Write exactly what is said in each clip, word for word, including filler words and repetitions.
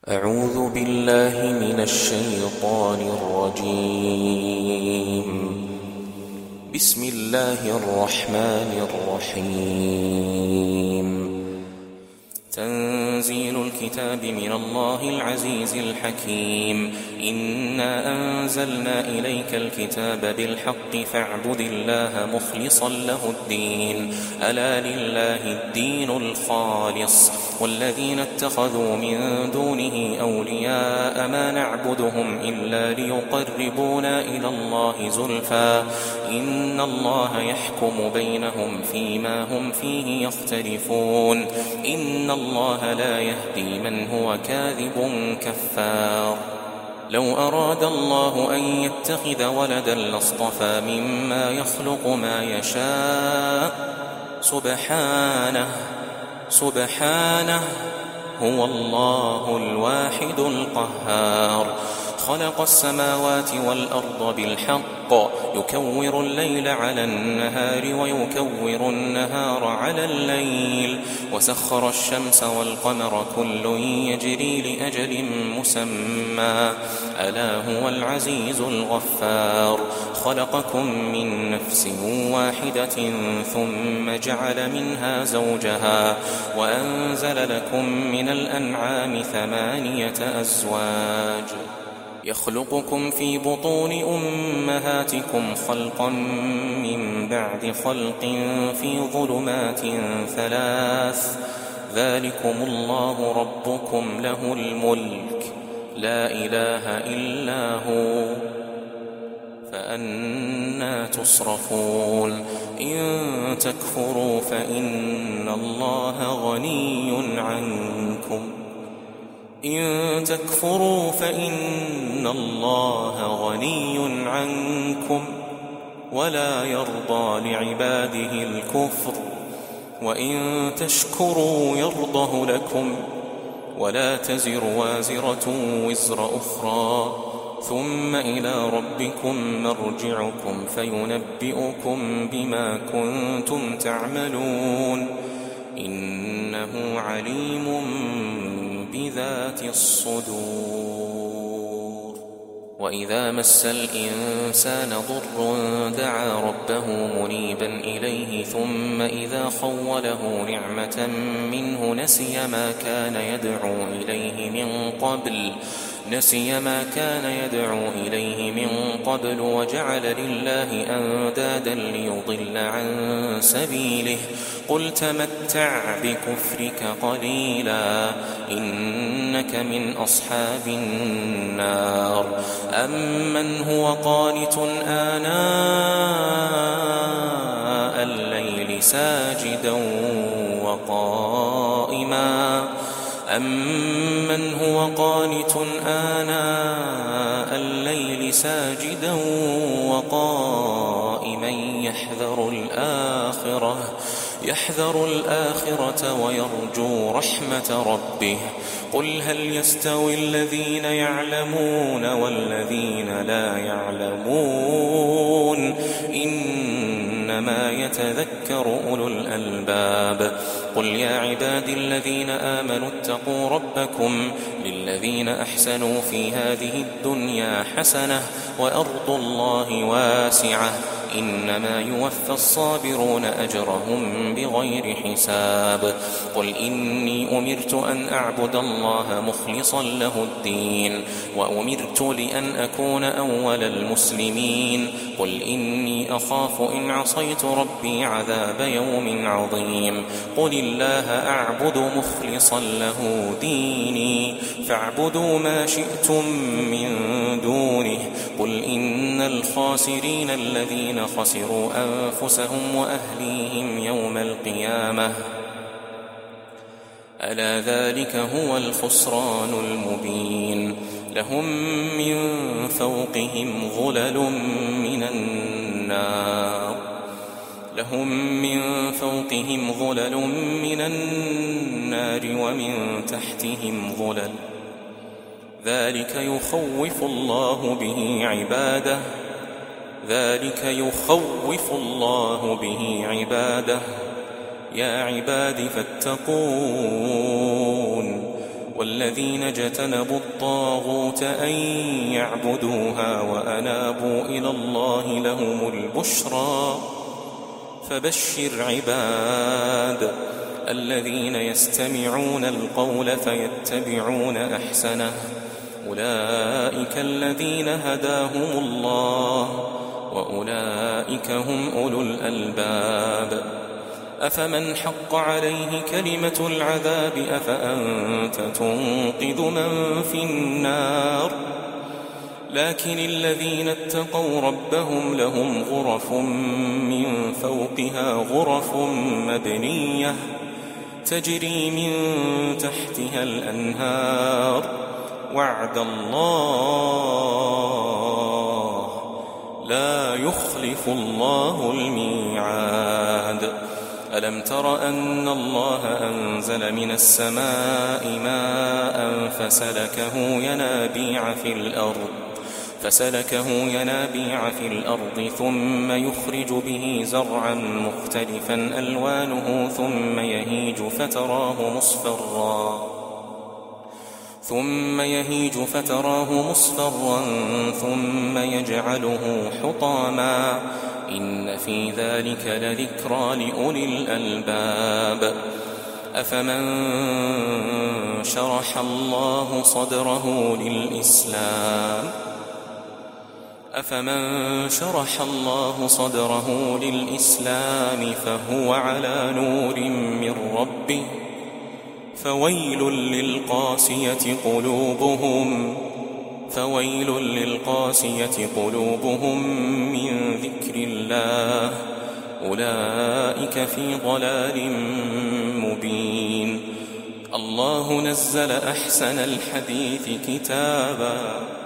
أعوذ بالله من الشيطان الرجيم. بسم الله الرحمن الرحيم. تنزيل الكتاب من الله العزيز الحكيم. إنا أنزلنا إليك الكتاب بالحق فاعبد الله مخلصا له الدين. ألا لله الدين الخالص والذين اتخذوا من دونه أولياء ما نعبدهم إلا ليقربونا إلى الله زلفى إن الله يحكم بينهم فيما هم فيه يختلفون. إن الله لا يهدي من هو كاذب كفار. لو أراد الله أن يتخذ ولدا لاصطفى مما يخلق ما يشاء سبحانه سبحانه هو الله الواحد القهار. خلق السماوات والأرض بالحق يكور الليل على النهار ويكور النهار على الليل وسخر الشمس والقمر كل يجري لأجل مسمى ألا هو العزيز الغفار. خلقكم من نفس واحدة ثم جعل منها زوجها وأنزل لكم من الأنعام ثمانية أزواج يخلقكم في بطون أمهاتكم خلقا من بعد خلق في ظلمات ثلاث ذلكم الله ربكم له الملك لا إله إلا هو فأنى تصرفون. إن تكفروا فإن الله غني عنكم إن تكفروا فإن الله غني عنكم ولا يرضى لعباده الكفر وإن تشكروا يرضه لكم ولا تزر وازرة وزر أخرى ثم إلى ربكم مرجعكم فينبئكم بما كنتم تعملون إنه عليم بذات الصدور. وإذا مس الإنسان ضر دعا ربه منيبا إليه ثم إذا خوله نعمة منه نسي ما كان يدعو إليه من قبل نسي ما كان يدعو إليه من قبل وجعل لله أندادا ليضل عن سبيله. قل تمتع بكفرك قليلا إنك من أصحاب النار. أمن هو قانت آناء الليل ساجدا وقائما أمن هو قانت آناء الليل ساجدا وقائما يحذر الآخرة يحذر الآخرة ويرجو رحمة ربه. قل هل يستوي الذين يعلمون والذين لا يعلمون إنما يتذكر أولو الألباب. قل يا عبادي الذين آمنوا اتقوا ربكم للذين أحسنوا في هذه الدنيا حسنة وأرض الله واسعة إنما يوفى الصابرون أجرهم بغير حساب. قل إني أمرت أن أعبد الله مخلصا له الدين وأمرت لأن أكون أول المسلمين. قل إني أخاف إن عصيت ربي عذاب يوم عظيم. قل الله أعبد مخلصا له ديني فاعبدوا ما شئتم من دونه. قل إن الخاسرين الذين خسروا أنفسهم وأهليهم يوم القيامة ألا ذلك هو الخسران المبين. لهم من فوقهم ظلل من النار لهم من فوقهم ظلل من النار ومن تحتهم ظلل ذلك يخوف الله به عباده ذلك يخوف الله به عباده. يا عباد فاتقون والذين اجتنبوا الطاغوت أن يعبدوها وأنابوا إلى الله لهم البشرى فبشر عباد الذين يستمعون القول فيتبعون أحسنه أولئك الذين هداهم الله وأولئك هم أولو الألباب أفمن حق عليه كلمة العذاب أفأنت تنقذ من في النار لكن الذين اتقوا ربهم لهم غرف من فوقها غرف مبنية تجري من تحتها الأنهار وعد الله لا يخلف الله الميعاد ألم تر أن الله أنزل من السماء ماء فسلكه ينابيع في الأرض فسلكه ينابيع في الأرض ثم يخرج به زرعا مختلفا ألوانه ثم يهيج فتراه مصفرا ثم يهيج فتراه مصفرا ثم يجعله حطاما إن في ذلك لذكرى لأولي الألباب أفمن شرح الله صدره للإسلام أفمن شرح الله صدره للإسلام فهو على نور من ربه فويل للقاسية قلوبهم فويل للقاسية قلوبهم من ذكر الله أولئك في ضلال مبين الله نزل أحسن الحديث كتابا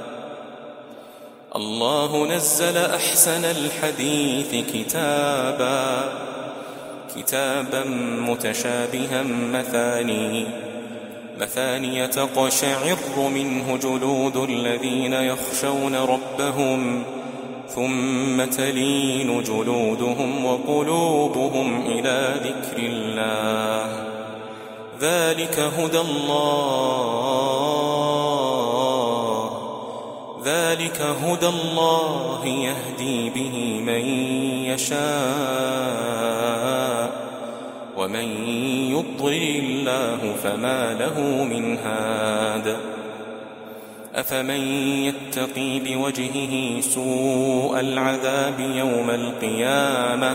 الله نزل أحسن الحديث كتابا كتابا متشابها مثاني مثانية تقشعر منه جلود الذين يخشون ربهم ثم تلين جلودهم وقلوبهم إلى ذكر الله ذلك هدى الله ذلك هدى الله يهدي به من يشاء ومن يضلل الله فما له من هاد أفمن يتقي بوجهه سوء العذاب يوم القيامة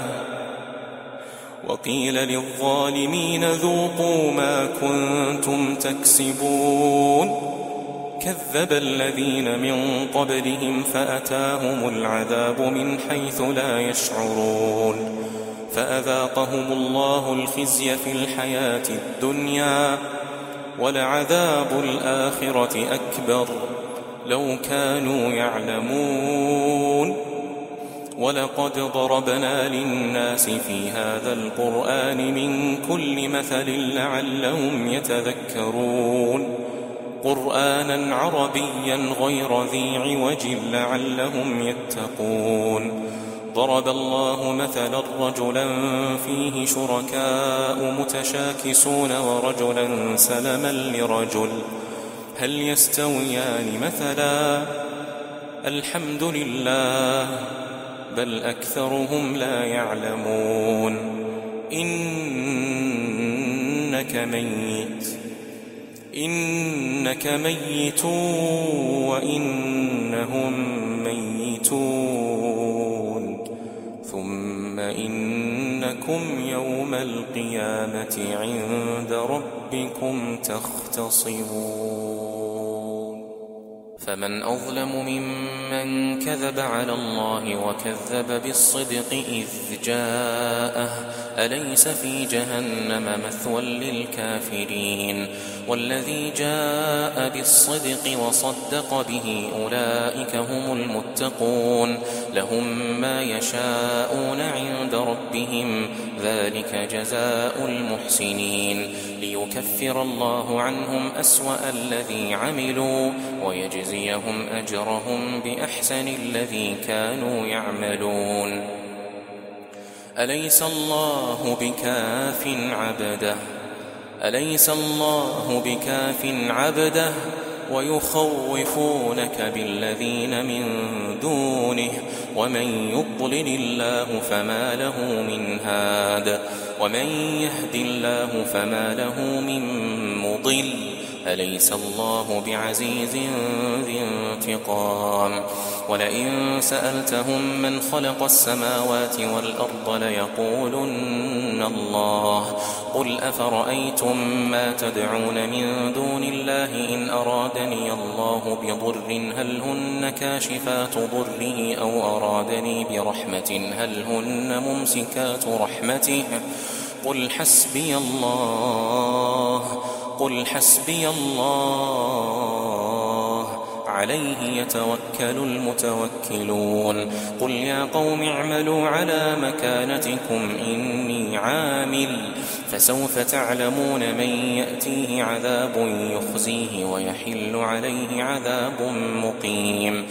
وقيل للظالمين ذوقوا ما كنتم تكسبون كذب الذين من قبلهم فأتاهم العذاب من حيث لا يشعرون فأذاقهم الله الخزي في الحياة الدنيا ولعذاب الآخرة أكبر لو كانوا يعلمون ولقد ضربنا للناس في هذا القرآن من كل مثل لعلهم يتذكرون قرآنا عربيا غير ذي عوج لعلهم يتقون ضرب الله مثلا رجلا فيه شركاء متشاكسون ورجلا سلما لرجل هل يستويان مثلا الحمد لله بل أكثرهم لا يعلمون إنك ميت إنك ميت وإنهم ميتون ثم إنكم يوم القيامة عند ربكم تختصمون فمن أظلم ممن كذب على الله وكذب بالصدق إذ جاءه أليس في جهنم مثوى للكافرين والذي جاء بالصدق وصدق به أولئك هم المتقون لهم ما يشاءون عند ربهم ذلك جزاء المحسنين ليكفر الله عنهم أسوأ الذي عملوا ويجزيهم أجرهم بأحسن الذي كانوا يعملون أليس الله بكاف عبده أليس الله بكاف عبده ويخوفونك بالذين من دونه ومن يضلل الله فما له من هاد ومن يهد الله فما له من مضل أليس الله بعزيز ذي انتقام ولئن سألتهم من خلق السماوات والأرض ليقولن الله قل أفرأيتم ما تدعون من دون الله إن أرادني الله بضر هل هن كاشفات ضره أو أرادني برحمة هل هن ممسكات رحمته قل حسبي الله قل حسبي الله عليه يتوكل المتوكلون قل يا قوم اعملوا على مكانتكم إني عامل فسوف تعلمون من يأتيه عذاب يخزيه ويحل عليه عذاب مقيم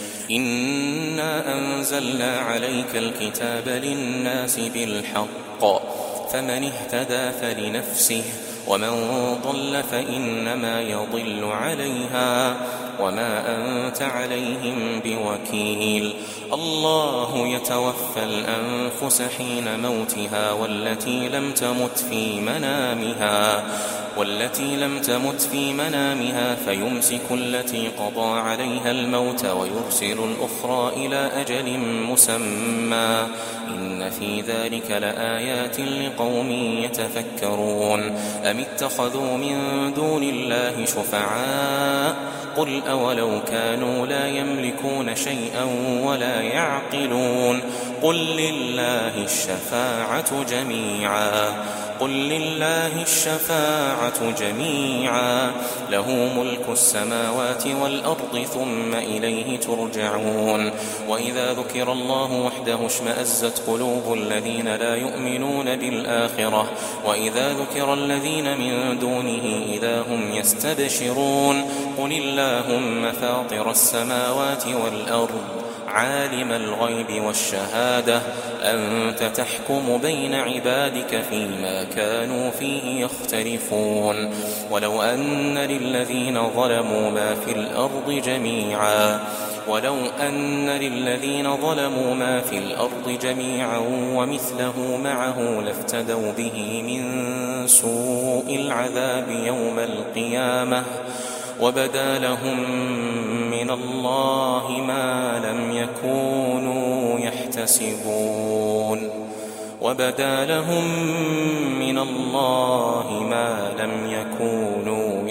إنا أنزلنا عليك الكتاب للناس بالحق فمن اهتدى فلنفسه ومن ضل فإنما يضل عليها وما أنت عليهم بوكيل الله يتوفى الأنفس حين موتها والتي لم تمت في منامها والتي لم تمت في منامها فيمسك التي قضى عليها الموت ويرسل الأخرى إلى أجل مسمى إن في ذلك لآيات لقوم يتفكرون أم اتخذوا من دون الله شفعاء قل أولو كانوا لا يملكون شيئا ولا يعقلون قل لله الشفاعة جميعا قل لله الشفاعة جميعا له ملك السماوات والأرض ثم إليه ترجعون وإذا ذكر الله وحده اشمأزت قلوب الذين لا يؤمنون بالآخرة وإذا ذكر الذين من دونه إذا هم يستبشرون قل اللهم فاطر السماوات والأرض عالم الغيب والشهادة أنت تحكم بين عبادك فيما كانوا فيه يختلفون ولو أن للذين ظلموا ما في الأرض جميعا ولو أن للذين ظلموا ما في الأرض جميعا ومثله معه لافتدوا به من سوء العذاب يوم القيامة وبدا لهم من الله ما لم يكونوا يحتسبون وبدا لهم من الله ما لم يكونوا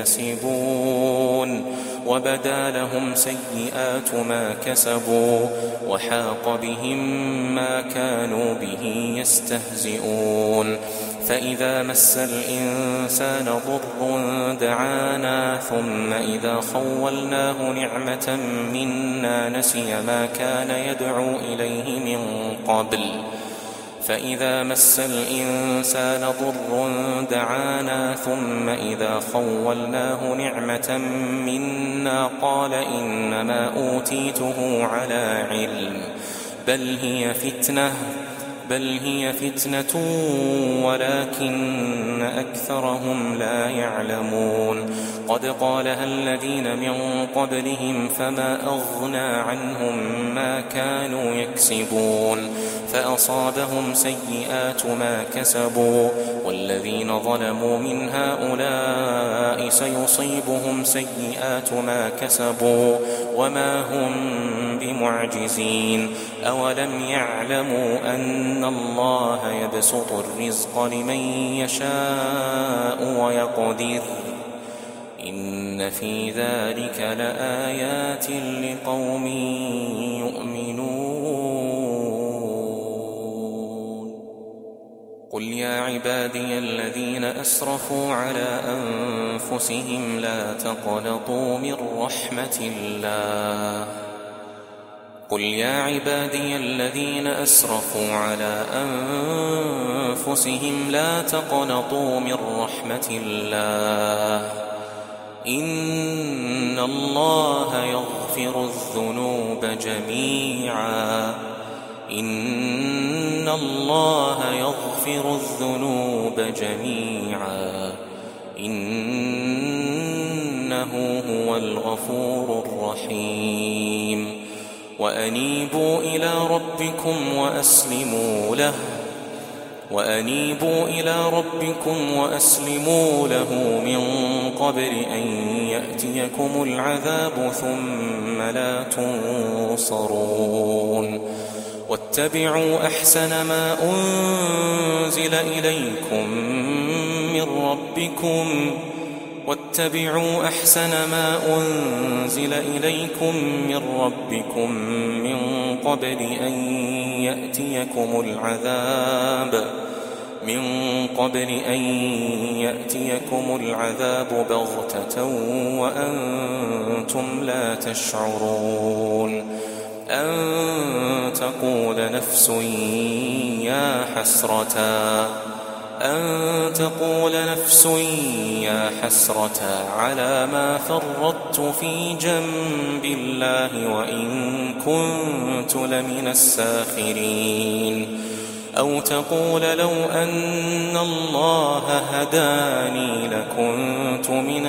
يحتسبون وبدا لهم سيئات ما كسبوا وحاق بهم ما كانوا به يستهزئون فإذا مس الإنسان ضر دعانا ثم إذا خولناه نعمة منا نسي ما كان يدعو إليه من قبل فإذا مس الإنسان ضر دعانا ثم إذا خولناه نعمة منا قال إنما أوتيته على علم بل هي فتنة بل هي فتنة ولكن أكثرهم لا يعلمون قد قالها الذين من قبلهم فما أغنى عنهم ما كانوا يكسبون فأصابهم سيئات ما كسبوا والذين ظلموا من هؤلاء سيصيبهم سيئات ما كسبوا وما هم بمعجزين أولم يعلموا أن الله يبسط الرزق لمن يشاء ويقدر إن في ذلك لآيات لقوم يؤمنون قل يا عبادي الذين أسرفوا على أنفسهم لا تقنطوا من رحمة الله قل يا عبادي الذين أسرفوا على أنفسهم لا تقنطوا من رحمة الله إن الله يغفر الذنوب جميعا إن الله يغفر الذنوب جميعا إنه هو الغفور الرحيم وأنيبوا إلى ربكم وأسلموا له وأنيبوا إلى ربكم وأسلموا له من قبل أن يأتيكم العذاب ثم لا تنصرون واتبعوا أحسن ما أنزل إليكم من ربكم واتبعوا أحسن ما أنزل إليكم من ربكم من قبل أن يأتيكم العذاب من قبل أن يأتيكم العذاب بغتة وأنتم لا تشعرون أن تقول نفس يا حسرتا أن تقول نفس يا حسرة على ما فرطت في جنب الله وإن كنت لمن الساخرين أو تقول لو أن الله هداني لكنت من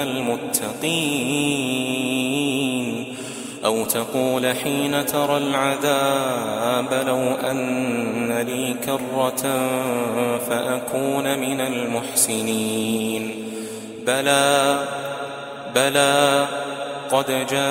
المتقين أو تقول حين ترى العذاب لو أن لي كرة فأكون من المحسنين بلى بلى قد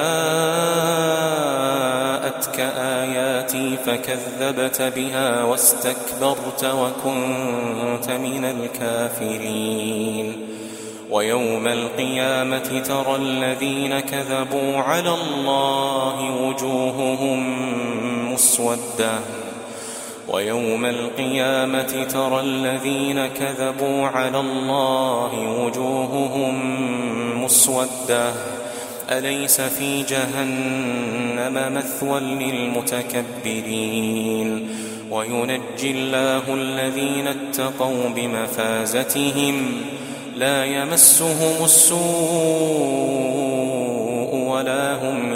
جاءتك آياتي فكذبت بها واستكبرت وكنت من الكافرين ويوم القيامة ترى الذين كذبوا على الله وجوههم مسودة ويوم القيامة ترى الذين كذبوا على الله وجوههم مسودة أليس في جهنم مثوى للمتكبرين وينجي الله الذين اتقوا بمفازتهم لا يمسهم السوء ولا هم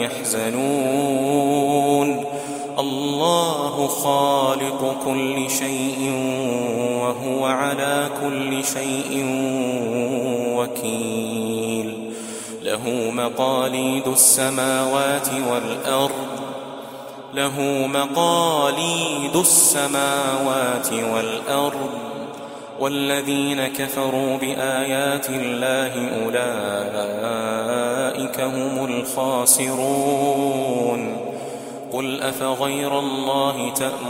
يحزنون الله خالق كل شيء وهو على كل شيء وكيل له مقاليد السماوات والأرض له مقاليد السماوات والأرض والذين كفروا بآيات الله أولئك هم الخاسرون قل أفغير الله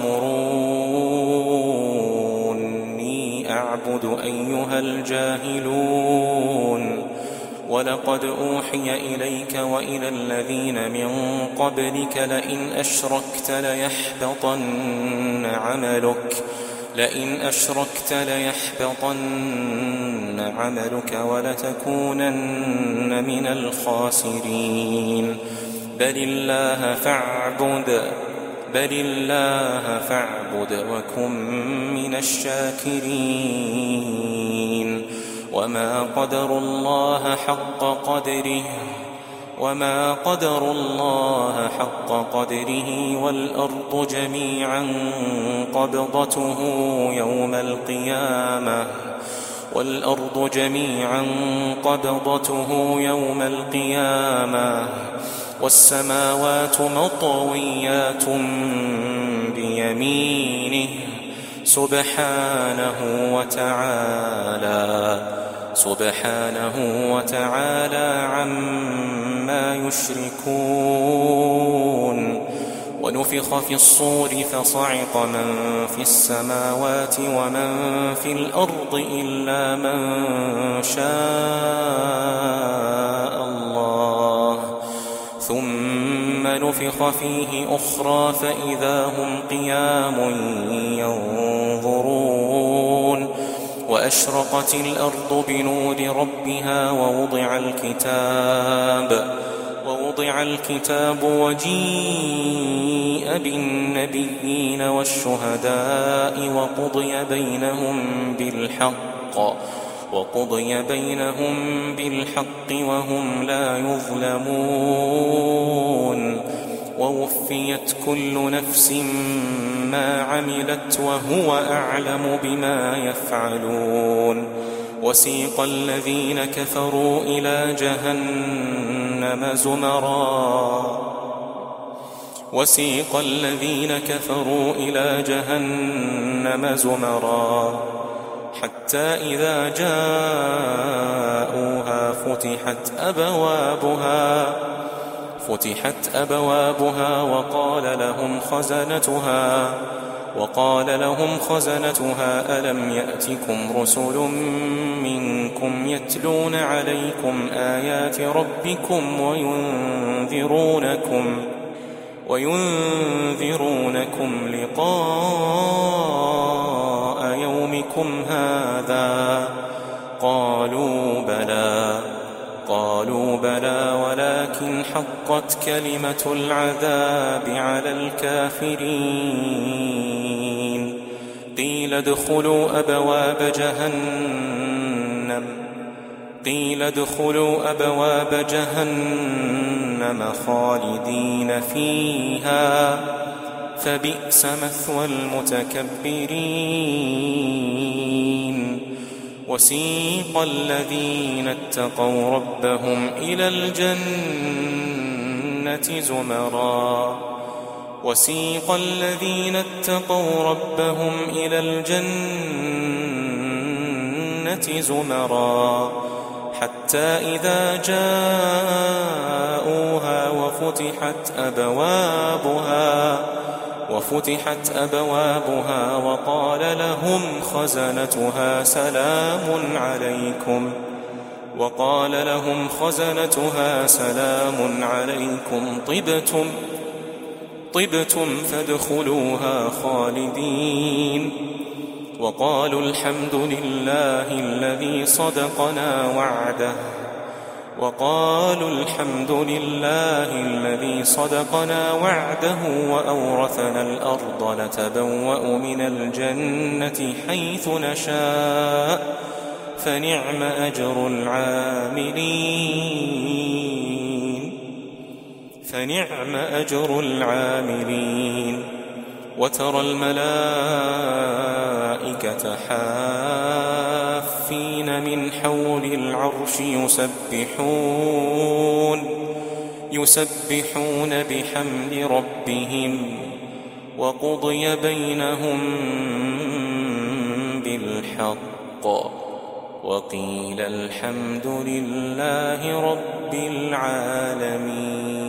تأمروني أعبد أيها الجاهلون ولقد أوحي إليك وإلى الذين من قبلك لئن أشركت ليحبطن عملك لئن أشركت ليحبطن عملك ولتكونن من الخاسرين بل الله فاعبد بل الله فاعبد وكن من الشاكرين وما قدروا الله حق قدره وما قدروا الله حق قدره والأرض جميعا قبضته يوم القيامة والأرض جميعا قبضته يوم القيامة والسماوات مطويات بيمينه سبحانه وتعالى سبحانه وتعالى عما يشركون ونفخ في الصور فصعق من في السماوات ومن في الأرض إلا من شاء الله ثم نفخ فيه أخرى فإذا هم قيام ينظرون وأشرقت الأرض بنور ربها ووضع الكتاب ووضع الكتاب وجيء بالنبيين والشهداء وقضي بينهم بالحق وقضي بينهم بالحق وهم لا يظلمون ووفيت كل نفس ما عملت وهو أعلم بما يفعلون وسيق الذين كفروا إلى جهنم زمرا وسيق الذين كفروا إلى جهنم زمرا حتى إذا جاءوها فتحت أبوابها فتحت أبوابها وقال لهم خزنتها وقال لهم خزنتها ألم يأتكم رسل منكم يتلون عليكم آيات ربكم وينذرونكم وينذرونكم لقاء يومكم هذا قالوا بلى قالوا بلى ولكن حقت كلمة العذاب على الكافرين قيل ادخلوا أبواب جهنم قيل ادخلوا أبواب جهنم خالدين فيها فبئس مثوى المتكبرين وسيق الذين اتقوا ربهم إلى الجنة زمرا وسيق الذين اتقوا ربهم إلى الجنة زمرا حتى إذا جاءوها وفتحت أبوابها وفتحت أبوابها وقال لهم خزنتها سلام عليكم وقال لهم خزنتها سلام عليكم طبتم طبتم فادخلوها خالدين وقالوا الحمد لله الذي صدقنا وعده وقالوا الحمد لله الذي صدقنا وعده وأورثنا الأرض نتبوأ من الجنة حيث نشاء فنعم أجر العاملين فنعم أجر العاملين وترى الملائكة حافين من حول العرش يسبحون يسبحون بحمد ربهم وقضي بينهم بالحق وقيل الحمد لله رب العالمين.